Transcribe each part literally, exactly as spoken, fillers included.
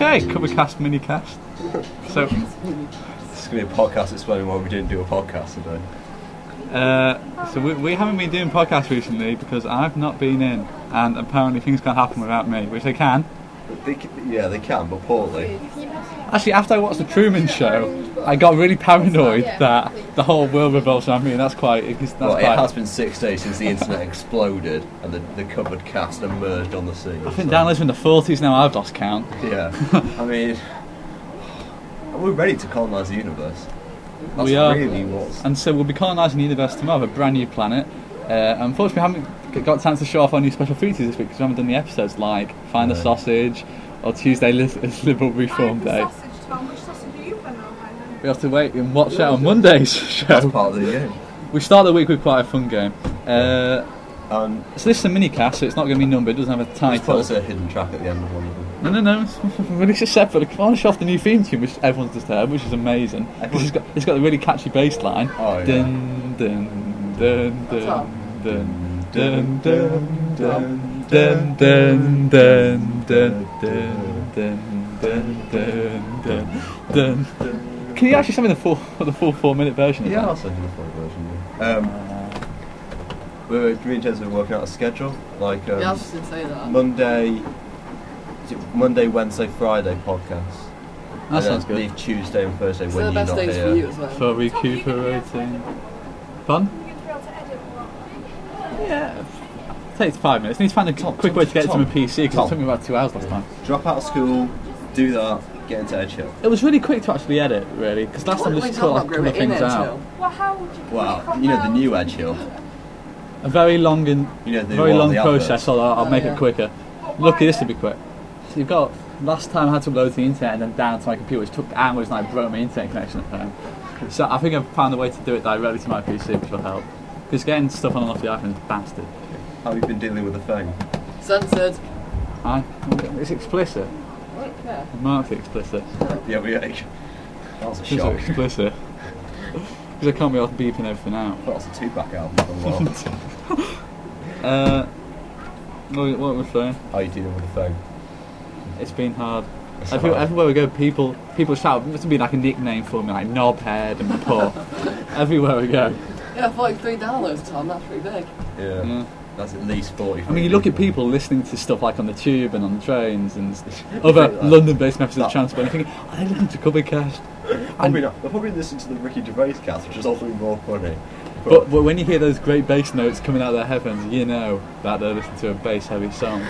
Okay, Cupboardcast minicast. So, It's going to be a podcast explaining why we didn't do a podcast today. uh, so we, we haven't been doing podcasts recently because I've not been in, and apparently things can't happen without me, which they can. They, c- yeah, they can, but poorly. Actually, after I watched the Truman Show, I got really paranoid that the whole world revolves around me, and that's quite. That's Well, quite it has been six days since the internet exploded and the, the cupboard cast emerged on the scene. I think so- downloads in the forties now. I've lost count. Yeah, I mean, we're ready to colonise the universe. That's We are. really what's. And so we'll be colonising the universe tomorrow, a brand new planet. Uh, unfortunately, we haven't got a chance to show off our new special features this week because we haven't done the episodes like Find the No. Sausage or Tuesday Lis- is Liberal Reform Day. Sausage, Tom. Which sausage are you planning on having? We have to wait and watch out on Monday's That's show. part of the game. We start the week with quite a fun game. Uh, Um, so this is a mini cast, so it's not going to be numbered. It doesn't have a Let's title. put a hidden track at the end of one of them. No, no, no. It's release it separately. Come on, show off the new theme tune, which everyone's just heard, which is amazing. Because it's got it's got a really catchy bass line. Oh, yeah. Dun dun dun dun dun dun dun dun dun dun dun dun dun dun dun dun dun. Can you actually send me the full the full four minute version of Yeah, that? I'll send you the full version. Yeah. Um, we're me and Jez are working out a schedule, like um, Yeah, I was just going to say that. Monday, is it Monday, Wednesday, Friday podcast. That and sounds then good. leave Tuesday and Thursday So when the you're best not days here. for you as well. For recuperating. Fun? You're going to be able to edit what? Yeah. Takes five minutes. Need to find a Tom, quick Tom, way to get it to Tom, my P C because Tom. it took me about two hours last time. Drop out of school, do that, get into Edge Hill. It was really quick to actually edit, really, because last time I What just are we cut like a talking couple of about? In things Edge out. Hill? Well, how would you? Well, you know the new Edge Hill. A very long and You know the very one long on the process, adverts. so I'll, I'll Oh, make yeah. it quicker. Lucky this will be quick. So you've got last time I had to upload to the internet and then down to my computer, which took hours and I broke my internet connection at home. So I think I've found a way to do it directly to my P C, which will help. Because getting stuff on and off the iPhone is a bastard. How have you been dealing with the phone? Censored. I, it's explicit. I don't care. Marked it explicit. Yeah, we that was a It's shock. explicit. Because I can't be off beeping everything out. That was a Tupac album for a while. Uh, what, what was I saying? How are you dealing with the phone? It's been hard. It's Every, hard. everywhere we go, people people shout. It must be like a nickname for me, like knobhead and poor. Everywhere we go. Yeah, forty-three downloads, Tom. That's pretty big. Yeah. Yeah. That's at least forty. I mean, you look at people listening to stuff like on the tube and on the trains and s- other That- London-based methods of that- transport. And thinking, oh, they listen to Cupboardcast. Probably not. They'll probably listen to the Ricky Gervais cast, which is also more funny. But, but when you hear those great bass notes coming out of their headphones, you know that they're listening to a bass-heavy song.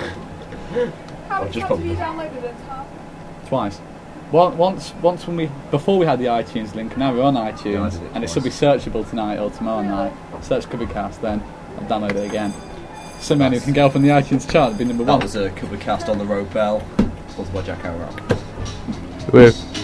How I'll many just times have you probably- downloaded it, Tom? Twice. One- Once, once when we before we had the iTunes link, now we're on Yeah, I iTunes, did it and it twice. should be searchable tonight or tomorrow night. Search Cupboardcast, then I'll download it again. So many we can go up on the iTunes chart and be number That one. was a cover cast on the road bell, sponsored by Jack Arrow. We're